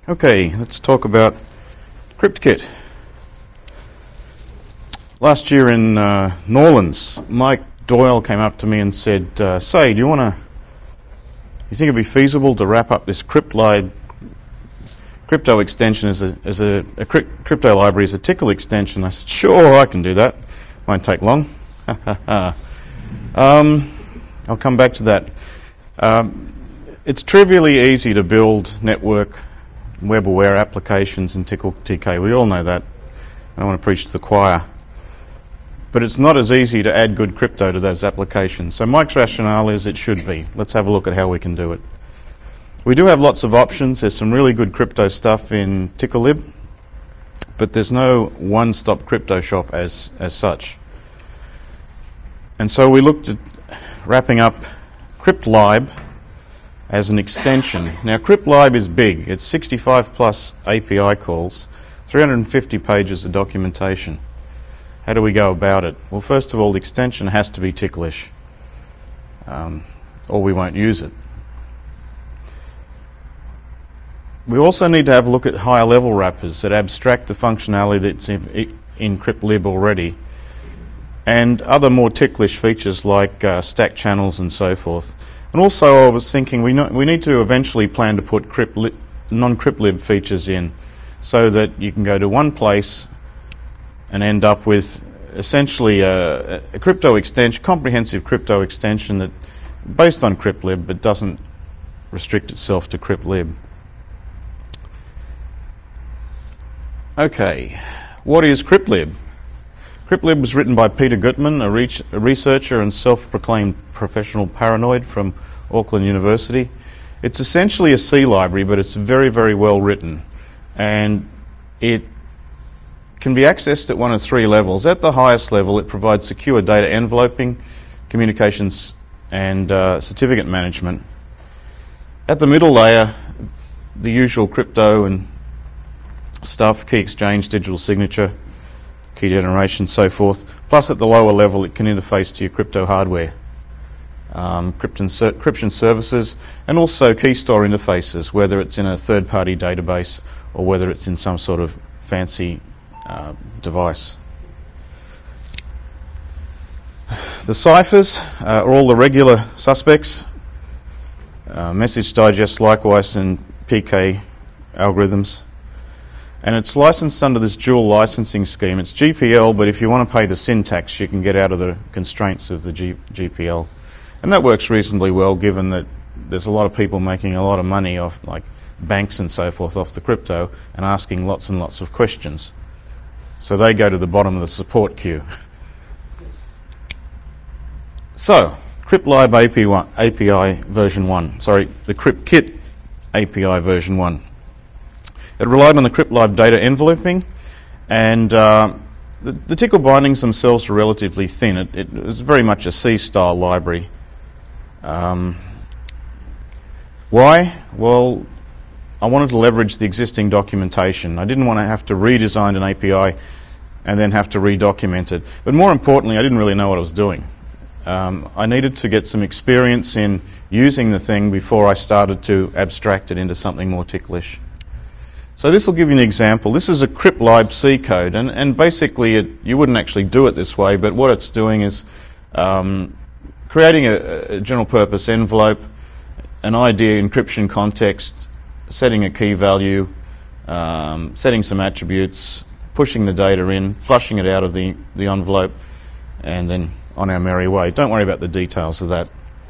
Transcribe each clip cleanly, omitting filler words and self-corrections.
Okay, let's talk about CryptKit. Last year in New Orleans, Mike Doyle came up to me and said, "Say, do you think it'd be feasible to wrap up this CryptLib crypto extension as a crypto library as a Tcl extension?" I said, "Sure, I can do that. Won't take long." I'll come back to that. It's trivially easy to build network web-aware applications in Tcl TK. We all know that. I don't want to preach to the choir. But it's not as easy to add good crypto to those applications. So Mike's rationale is it should be. Let's have a look at how we can do it. We do have lots of options. There's some really good crypto stuff in TclLib, but there's no one-stop crypto shop as such. And so we looked at wrapping up CryptLib as an extension. Now, CryptLib is big. It's 65 plus API calls, 350 pages of documentation. How do we go about it? Well, first of all, the extension has to be Tclish, or we won't use it. We also need to have a look at higher level wrappers that abstract the functionality that's in CryptLib already, and other more Tclish features like stack channels and so forth. And also I was thinking we need to eventually plan to put non-CryptLib features in so that you can go to one place and end up with essentially a crypto extension, comprehensive crypto extension that based on CryptLib but doesn't restrict itself to CryptLib. Okay, what is CryptLib? CryptLib was written by Peter Gutmann, a researcher and self-proclaimed professional paranoid from Auckland University. It's essentially a C library, but it's very, very well written. And it can be accessed at one of three levels. At the highest level, it provides secure data enveloping, communications, and certificate management. At the middle layer, the usual crypto and stuff, key exchange, digital signature, key generation, so forth. Plus at the lower level, it can interface to your crypto hardware, encryption services, and also key store interfaces, whether it's in a third-party database or whether it's in some sort of fancy device. The ciphers are all the regular suspects, message digest likewise, and PK algorithms. And it's licensed under this dual licensing scheme. It's GPL, but if you want to pay the syntax, you can get out of the constraints of the GPL. And that works reasonably well, given that there's a lot of people making a lot of money off, like banks and so forth, off the crypto and asking lots and lots of questions. So they go to the bottom of the support queue. So, CryptLib API version 1. Sorry, the CryptKit API version 1. It relied on the CryptLib data enveloping, and the Tcl bindings themselves are relatively thin. It was very much a C-style library. Why? Well, I wanted to leverage the existing documentation. I didn't want to have to redesign an API and then have to redocument it. But more importantly, I didn't really know what I was doing. I needed to get some experience in using the thing before I started to abstract it into something more Tclish. So this will give you an example. This is a CryptLib C code, and basically you wouldn't actually do it this way, but what it's doing is creating a general purpose envelope, an ID encryption context, setting a key value, setting some attributes, pushing the data in, flushing it out of the envelope, and then on our merry way. Don't worry about the details of that.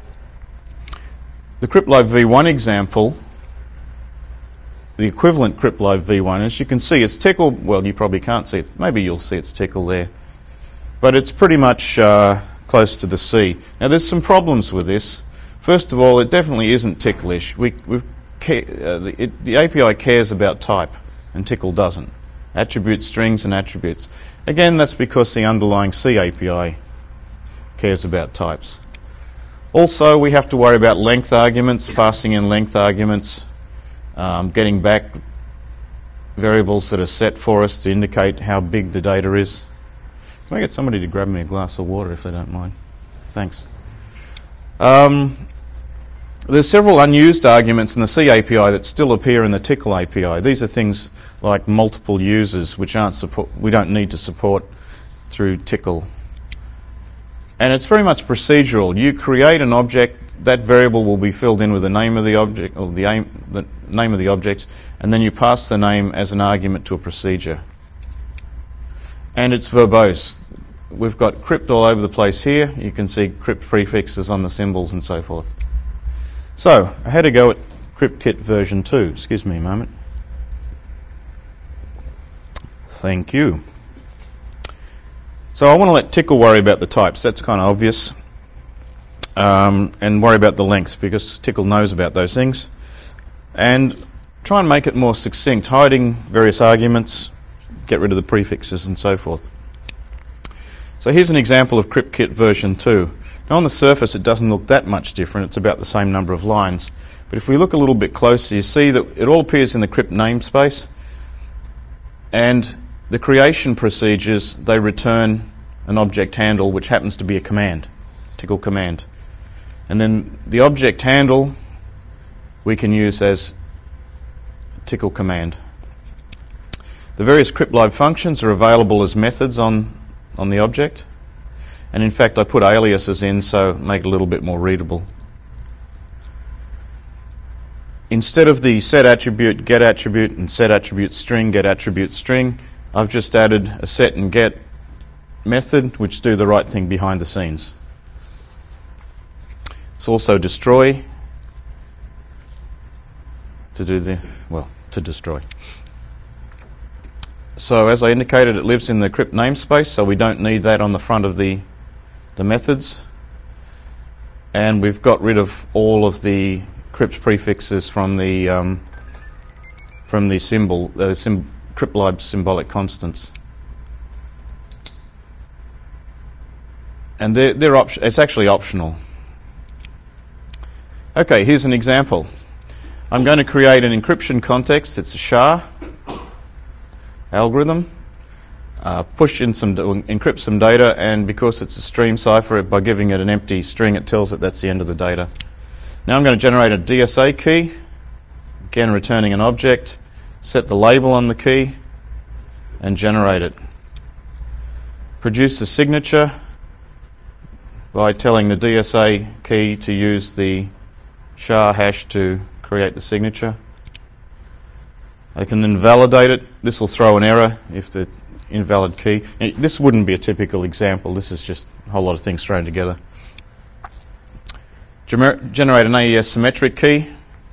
The CryptLib v1 example, the equivalent CryptLib v1, as you can see, it's Tcl. Well, you probably can't see it. Maybe you'll see it's Tcl there. But it's pretty much close to the C. Now, there's some problems with this. First of all, it definitely isn't Tclish. The API cares about type, and Tcl doesn't. Attributes, strings, and attributes. Again, that's because the underlying C API cares about types. Also, we have to worry about length arguments, passing in length arguments, getting back variables that are set for us to indicate how big the data is. Can I get somebody to grab me a glass of water if they don't mind? Thanks. There's several unused arguments in the C API that still appear in the Tcl API. These are things like multiple users, which we don't need to support through Tcl. And it's very much procedural. You create an object, that variable will be filled in with the name of the object, or the name of the object, and then you pass the name as an argument to a procedure. And it's verbose. We've got crypt all over the place here. You can see crypt prefixes on the symbols and so forth. So, I had a go at CryptKit version 2. Excuse me a moment. Thank you. So I want to let Tcl worry about the types. That's kind of obvious. And worry about the lengths, because Tcl knows about those things. And try and make it more succinct, hiding various arguments, get rid of the prefixes and so forth. So here's an example of CryptKit version 2. Now on the surface it doesn't look that much different, it's about the same number of lines. But if we look a little bit closer, you see that it all appears in the crypt namespace, and the creation procedures, they return an object handle which happens to be a command, Tcl command. And then the object handle we can use as Tcl command. The various cryptlib functions are available as methods on the object. And in fact, I put aliases in so make it a little bit more readable. Instead of the set attribute, get attribute, and set attribute string, get attribute string, I've just added a set and get method which do the right thing behind the scenes. It's also destroy to destroy. So as I indicated, it lives in the crypt namespace, so we don't need that on the front of the methods. And we've got rid of all of the crypt prefixes from the cryptlib symbolic constants. And it's actually optional. Okay, here's an example. I'm going to create an encryption context. It's a SHA algorithm. Encrypt some data, and because it's a stream cipher, by giving it an empty string, it tells it that's the end of the data. Now I'm going to generate a DSA key, again returning an object, set the label on the key, and generate it. Produce a signature by telling the DSA key to use the SHA hash to create the signature. I can then validate it. This will throw an error if the invalid key. This wouldn't be a typical example. This is just a whole lot of things thrown together. Generate an AES symmetric key,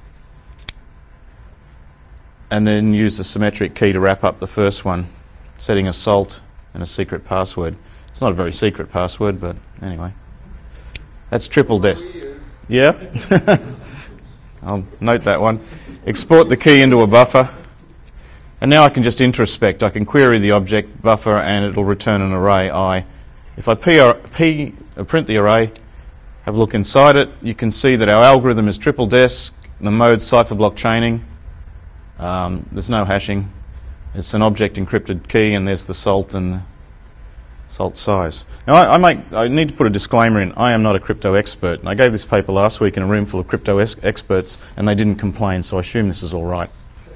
and then use the symmetric key to wrap up the first one, setting a salt and a secret password. It's not a very secret password, but anyway. That's triple des. Yeah? I'll note that one. Export the key into a buffer. And now I can just introspect. I can query the object buffer and it'll return an array I. If I print the array, have a look inside it, you can see that our algorithm is triple desc, the mode cipher block chaining. There's no hashing. It's an object encrypted key, and there's the salt and the salt size. Now I need to put a disclaimer in. I am not a crypto expert. And I gave this paper last week in a room full of crypto experts, and they didn't complain, so I assume this is all right.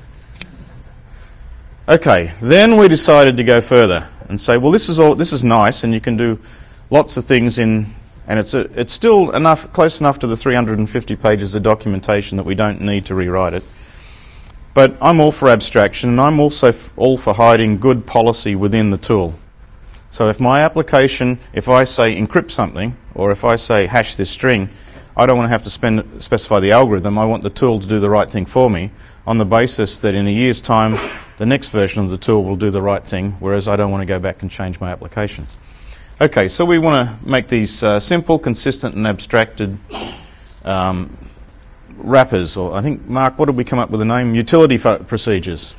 Okay, then we decided to go further and say, well, this is nice, and you can do lots of things in, and it's still close enough to the 350 pages of documentation that we don't need to rewrite it. But I'm all for abstraction, and I'm also all for hiding good policy within the tool. So if my application, if I say encrypt something, or if I say hash this string, I don't want to have to specify the algorithm. I want the tool to do the right thing for me, on the basis that in a year's time, the next version of the tool will do the right thing, whereas I don't want to go back and change my application. Okay, so we want to make these simple, consistent, and abstracted wrappers, or I think, Mark, what did we come up with a name? Utility procedures.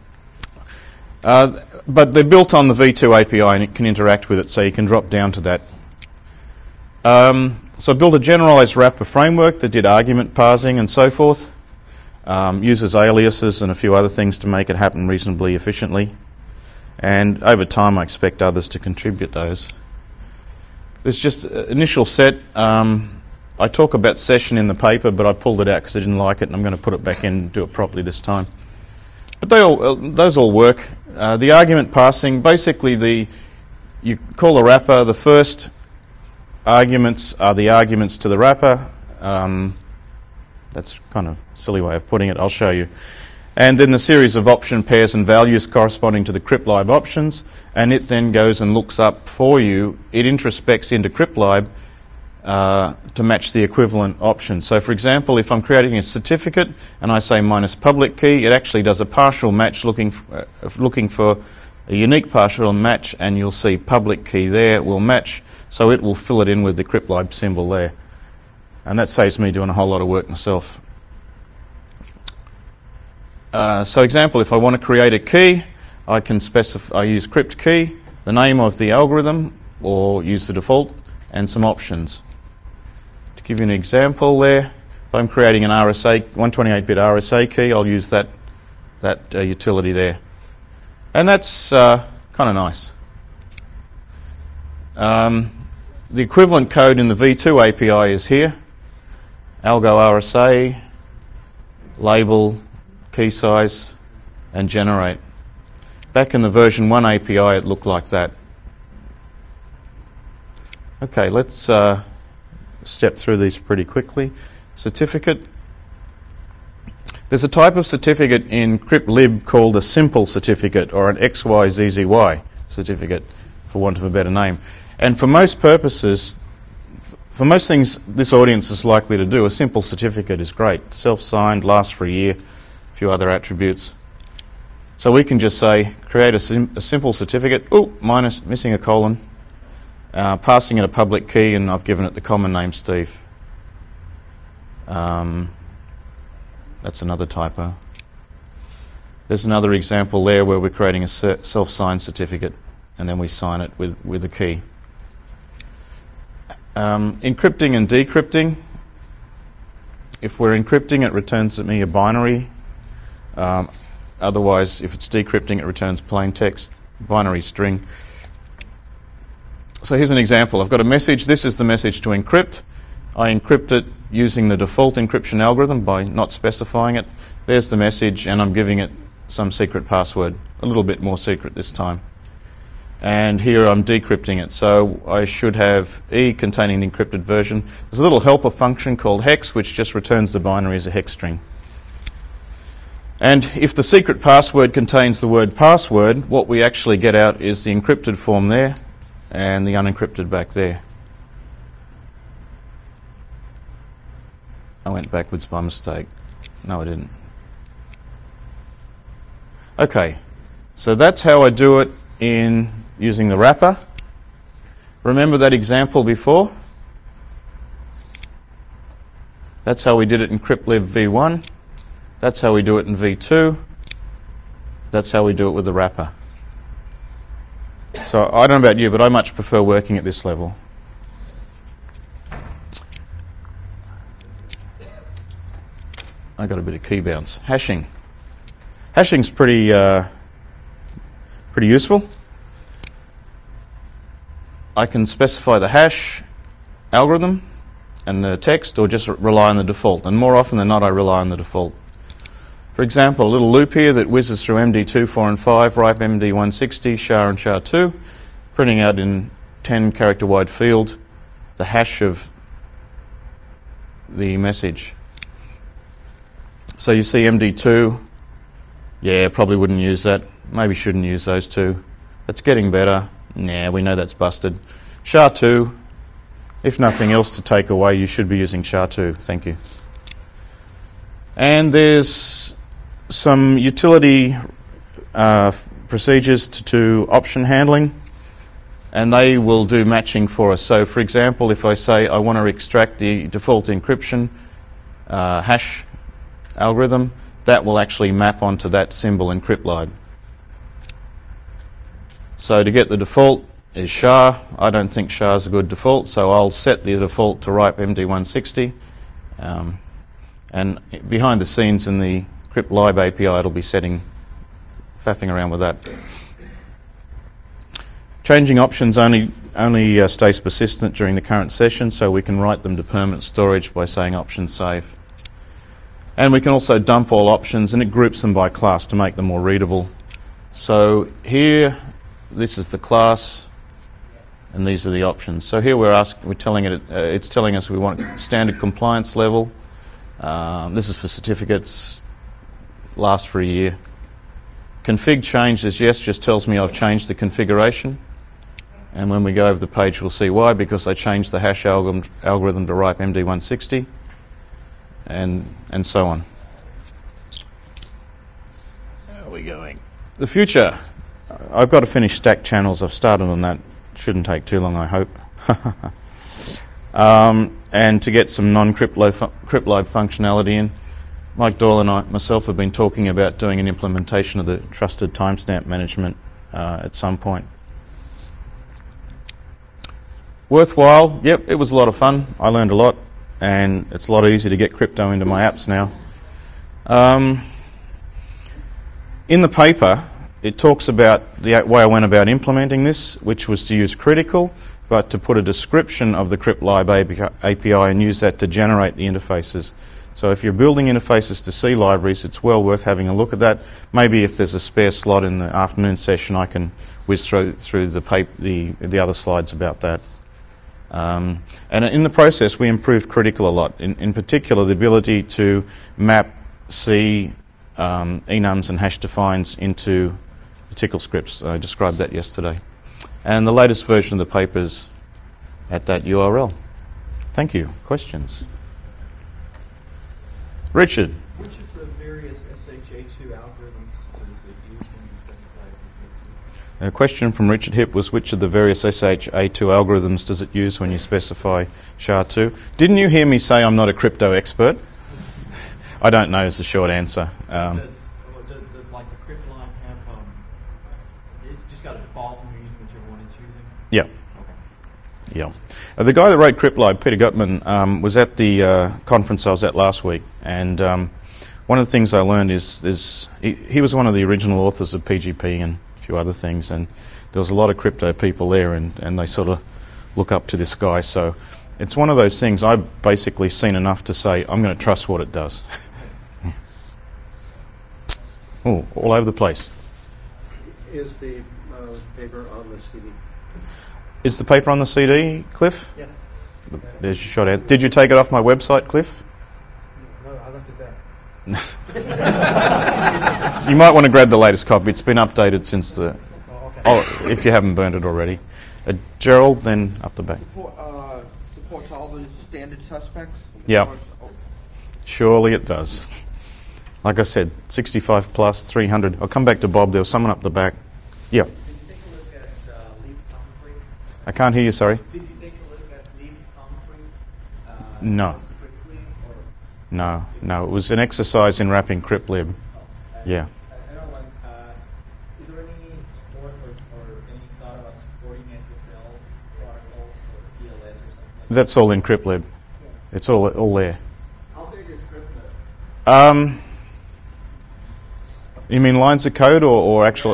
But they're built on the V2 API, and it can interact with it, so you can drop down to that. So I built a generalized wrapper framework that did argument parsing and so forth. Uses aliases and a few other things to make it happen reasonably efficiently. And over time, I expect others to contribute those. There's just initial set. I I talk about session in the paper, but I pulled it out because I didn't like it, and I'm going to put it back in and do it properly this time. But those all work. The argument passing, basically you call a wrapper. The first arguments are the arguments to the wrapper. That's kind of a silly way of putting it. I'll show you. And then the series of option pairs and values corresponding to the cryptlib options, and it then goes and looks up for you. It introspects into cryptlib to match the equivalent options. So, for example, if I'm creating a certificate and I say minus public key, it actually does a partial match looking for a unique partial match, and you'll see public key there will match, so it will fill it in with the cryptlib symbol there. And that saves me doing a whole lot of work myself. So example, if I want to create a key, I can specify, I use crypt key, the name of the algorithm, or use the default, and some options. To give you an example there, if I'm creating an RSA, 128-bit RSA key, I'll use that utility there. And that's kind of nice. The equivalent code in the V2 API is here. Algo RSA, label, key size, and generate. Back in the version 1 API, it looked like that. Okay, let's step through these pretty quickly. Certificate. There's a type of certificate in cryptlib called a simple certificate, or an XYZZY certificate, for want of a better name. And for most purposes, for most things this audience is likely to do, a simple certificate is great. Self-signed, lasts for a year, a few other attributes. So we can just say, create a simple certificate, minus, missing a colon, passing it a public key, and I've given it the common name Steve. That's another typo. There's another example there where we're creating a self-signed certificate, and then we sign it with a key. Encrypting and decrypting. If we're encrypting, it returns me a binary. Otherwise, if it's decrypting, it returns plain text, binary string. So here's an example. I've got a message. This is the message to encrypt. I encrypt it using the default encryption algorithm by not specifying it. There's the message, and I'm giving it some secret password, a little bit more secret this time. And here I'm decrypting it. So I should have E containing the encrypted version. There's a little helper function called hex, which just returns the binary as a hex string. And if the secret password contains the word password, what we actually get out is the encrypted form there and the unencrypted back there. I went backwards by mistake. No, I didn't. Okay, so that's how I do it in using the wrapper. Remember that example before? That's how we did it in cryptlib v1. That's how we do it in v2. That's how we do it with the wrapper. So I don't know about you, but I much prefer working at this level. I got a bit of key bounce. Hashing. Hashing's pretty useful. I can specify the hash algorithm and the text, or just rely on the default. And more often than not, I rely on the default. For example, a little loop here that whizzes through MD2, 4 and 5, ripe MD160, SHA and SHA2, printing out in 10 character wide field the hash of the message. So you see MD2, yeah, probably wouldn't use that. Maybe shouldn't use those two. That's getting better. Nah, we know that's busted. SHA2, if nothing else to take away, you should be using SHA2. Thank you. And there's some utility procedures to do option handling, and they will do matching for us. So, for example, if I say I want to extract the default encryption hash algorithm, that will actually map onto that symbol in cryptlib. So to get the default is SHA. I don't think SHA is a good default, so I'll set the default to ripe MD160. And behind the scenes in the cryptlib API, it'll be faffing around with that. Changing options only only stays persistent during the current session, so we can write them to permanent storage by saying option save. And we can also dump all options, and it groups them by class to make them more readable. So here, this is the class, and these are the options. So here we're telling it, it's telling us we want standard compliance level. This is for certificates, last for a year. Config change is yes, just tells me I've changed the configuration. And when we go over the page, we'll see why, because I changed the hash algorithm to RIPE MD160, and so on. Where are we going? The future. I've got to finish stack channels. I've started on that. Shouldn't take too long, I hope. And to get some non-cryptload functionality in. Mike Doyle and myself have been talking about doing an implementation of the trusted timestamp management at some point. Worthwhile, yep, it was a lot of fun. I learned a lot, and it's a lot easier to get crypto into my apps now. In the paper, it talks about the way I went about implementing this, which was to use Critical, but to put a description of the CryptLib API and use that to generate the interfaces. So if you're building interfaces to C libraries, it's well worth having a look at that. Maybe if there's a spare slot in the afternoon session, I can whiz through the other slides about that. And in the process, we improved Critical a lot. In particular, the ability to map C enums and hash defines into the Tcl scripts. I described that yesterday. And the latest version of the paper's at that URL. Thank you. Questions? Richard. Which of the various SHA2 algorithms does it use when you specify SHA2? A question from Richard Hipp was, which of the various SHA2 algorithms does it use when you specify SHA2? Didn't you hear me say I'm not a crypto expert? I don't know is the short answer. Does like the crypt line have, it's just got a default and you're using whichever one it's using? Yeah. Okay. Yeah. The guy that wrote CryptLib, Peter Gutman, was at the conference I was at last week, and one of the things I learned is he was one of the original authors of PGP and a few other things, and there was a lot of crypto people there, and they sort of look up to this guy. So it's one of those things I've basically seen enough to say I'm going to trust what it does. Oh, all over the place. Is the paper on the CD? Is the paper on the CD, Cliff? Yes. There's your short answer. Did you take it off my website, Cliff? No, I left it there. You might want to grab the latest copy. It's been updated since the... Oh, okay. Oh, if you haven't burned it already. Gerald, then up the back. Supports all the standard suspects? Yeah. Surely it does. Like I said, 65 plus, 300. I'll come back to Bob. There was someone up the back. Yeah. Did you take a look at Leap Humphrey? I can't hear you, sorry. Did you take a look at Leap Humphrey? No. Quickly, or? No. It was an exercise in wrapping CryptLib. Yeah. I don't like, is there any support or any thought about supporting SSL protocols or TLS or something like that? That's all in CryptLib. It's all there. How big is CryptLib? You mean lines of code or actual...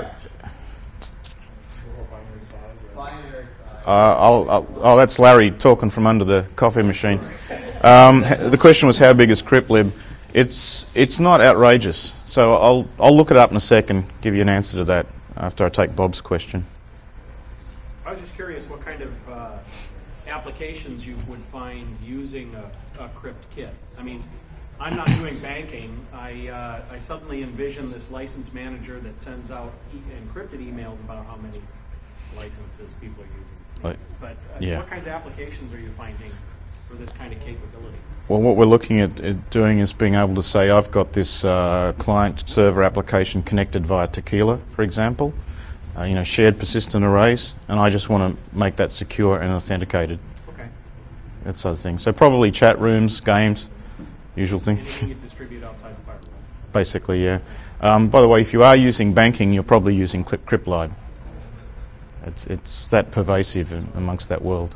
Binary size. That's Larry talking from under the coffee machine. The question was, how big is CryptLib? It's not outrageous. So I'll look it up in a second, give you an answer to that after I take Bob's question. I was just curious what kind of applications you would find using a crypt kit. I mean, I'm not doing banking. I suddenly envision this license manager that sends out encrypted emails about how many licenses people are using. Right. But Yeah. what kinds of applications are you finding for this kind of capability? Well, what we're looking at doing is being able to say, I've got this client-server application connected via Tequila, for example, shared persistent arrays, and I just want to make that secure and authenticated. Okay. That sort of thing. So probably chat rooms, games, usual thing. Anything you distribute outside the firewall? Basically, yeah. By the way, if you are using banking, you're probably using CryptLib. It's that pervasive amongst that world.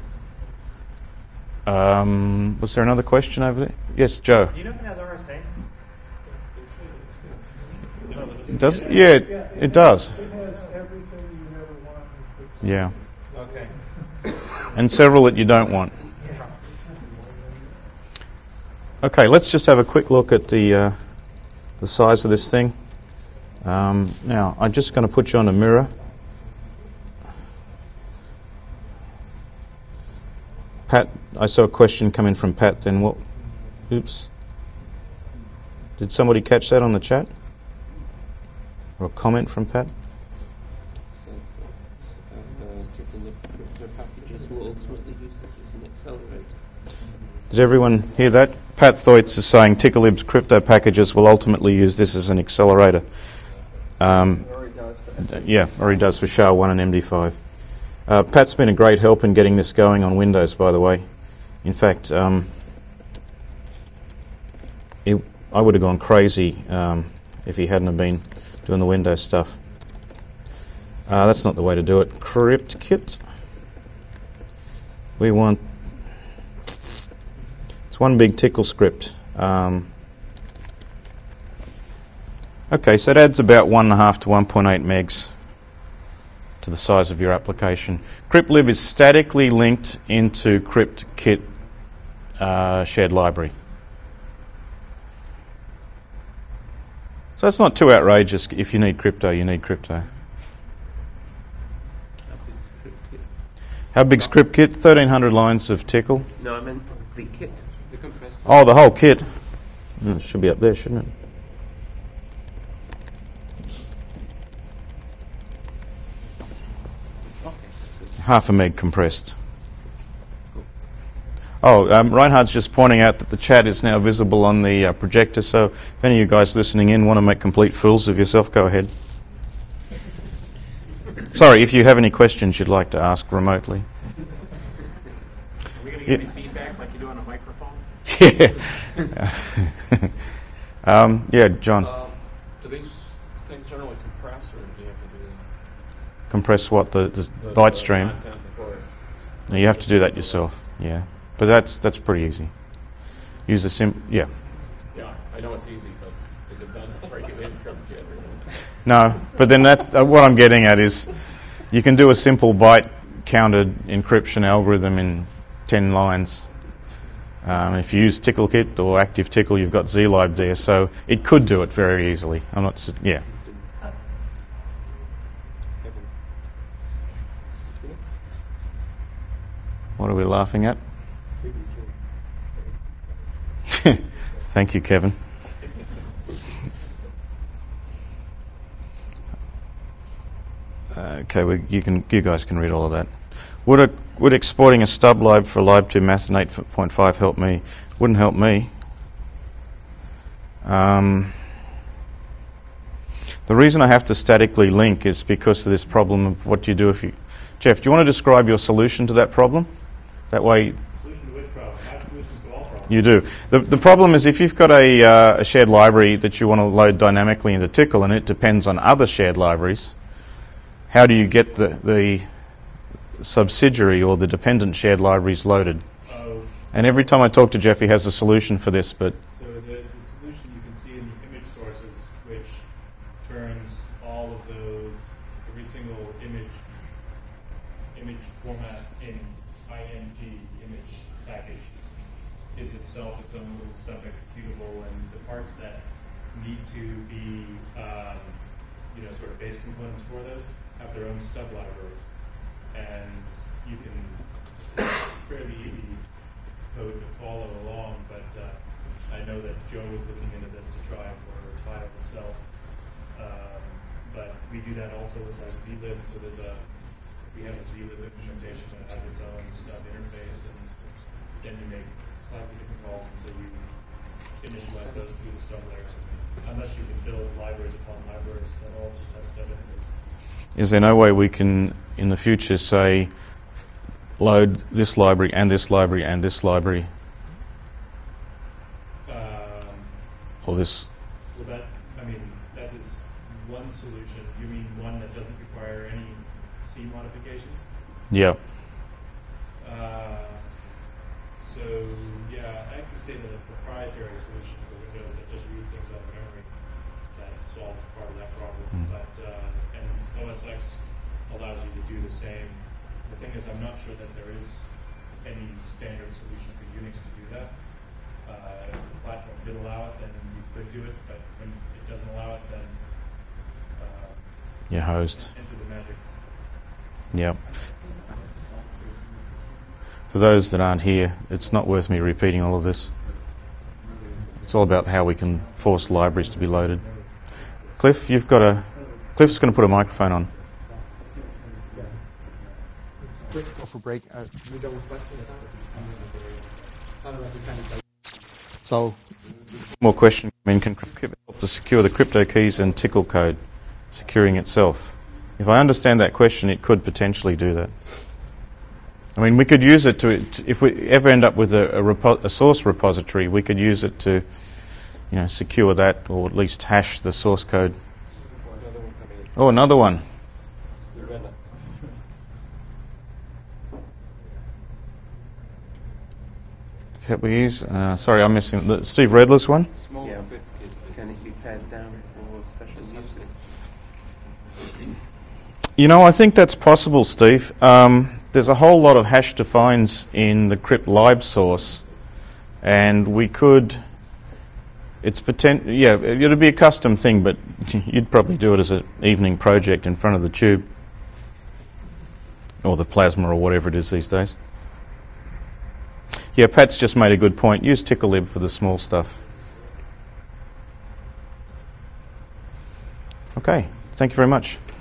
Was there another question over there? Yes, Joe. Do you know if it has RSA? It does? Yeah, it does. It has everything you ever want. Yeah. Okay. and several that you don't want. Okay, let's just have a quick look at the size of this thing. Now, I'm just going to put you on a mirror. Pat, I saw a question come in from Pat then. What? Oops. Did somebody catch that on the chat? Or a comment from Pat? Packages will ultimately use this as an accelerator. Did everyone hear that? Pat Thoits is saying Ticklelib's crypto packages will ultimately use this as an accelerator. Already does. Yeah, already does for SHA-1 and MD5. Pat's been a great help in getting this going on Windows, by the way. In fact, I would have gone crazy if he hadn't have been doing the Windows stuff. That's not the way to do it. CryptKit. We want... It's one big tickle script. Okay, so it adds about 1.5 to 1.8 megs to the size of your application. CryptLib is statically linked into CryptKit shared library. So it's not too outrageous. If you need crypto, you need crypto. How big's CryptKit? 1,300 lines of Tickle. No, I meant the kit, the compressed. Oh, the whole kit. It should be up there, shouldn't it? Half a meg compressed. Oh, Reinhardt's just pointing out that the chat is now visible on the projector, so if any of you guys listening in want to make complete fools of yourself, go ahead. Sorry, if you have any questions you'd like to ask remotely. Are we going to get any feedback like you do on a microphone? Yeah. Yeah, John. Do these things generally compress, or do you have to do Compress what? The byte stream? content before? No, you have to do that yourself, yeah. But that's pretty easy. Use a yeah. Yeah, I know it's easy, but is it done before you in CryptKit? No, but then that's what I'm getting at is you can do a simple byte counted encryption algorithm in 10 lines. If you use TickleKit or ActiveTickle, you've got zlib there, so it could do it very easily. I'm not, yeah. What are we laughing at? Thank you, Kevin. Okay, you guys can read all of that. Would exporting a stub lib for lib2 math in 8.5 help me? Wouldn't help me. The reason I have to statically link is because of this problem of what do you do if you... Jeff, do you want to describe your solution to that problem? That way... Solution to which problem? I have solutions to all problems. You do. The problem is if you've got a shared library that you want to load dynamically into Tickle and it depends on other shared libraries, how do you get the subsidiary or the dependent shared libraries loaded? And every time I talk to Jeff, he has a solution for this, but... So there's a solution you can see in the image sources, which turns all of those, every single image format in ing image package is itself its own little stub executable, and the parts that need to be, sort of base components for those have their own stub libraries, and you can fairly easy code to follow along. But I know that Joe was looking into this to try for Tile itself, but we do that also with our zlib. So we have a zlib implementation that has its own stub interface, and then you make slightly different calls until you initialize those through the stub layers. Unless you can build libraries upon libraries that all just have stub interfaces. Is there no way we can, in the future, say, load this library and this library and this library? Or this? Well, that is one solution. You mean one that doesn't require any C modifications? Yeah. ActiveState is a proprietary solution for Windows that just reads things out of memory. That solves part of that problem. But and OS X allows you to do the same The thing is, I'm not sure that there is any standard solution for Unix to do that. If the platform did allow it, then you could do it, but when it doesn't allow it, then Your host. enter the magic. Yep. For those that aren't here, it's not worth me repeating all of this. It's all about how we can force libraries to be loaded. Cliff, Cliff's going to put a microphone on. Quick go for break. We go with question. So, More question. I mean, can Crypt help to secure the crypto keys and Tickle code, securing itself? If I understand that question, it could potentially do that. I mean, we could use it to if we ever end up with a source repository, we could use it to, secure that, or at least hash the source code. Oh, another one. Can we use? Sorry, I'm missing the Steve Redler's one. Small crypt kit, can it be pared down for special uses? I think that's possible, Steve. There's a whole lot of hash defines in the crypt lib source, and we could. It's it'd be a custom thing, but you'd probably do it as an evening project in front of the tube or the plasma or whatever it is these days. Yeah, Pat's just made a good point. Use TickleLib for the small stuff. Okay, thank you very much.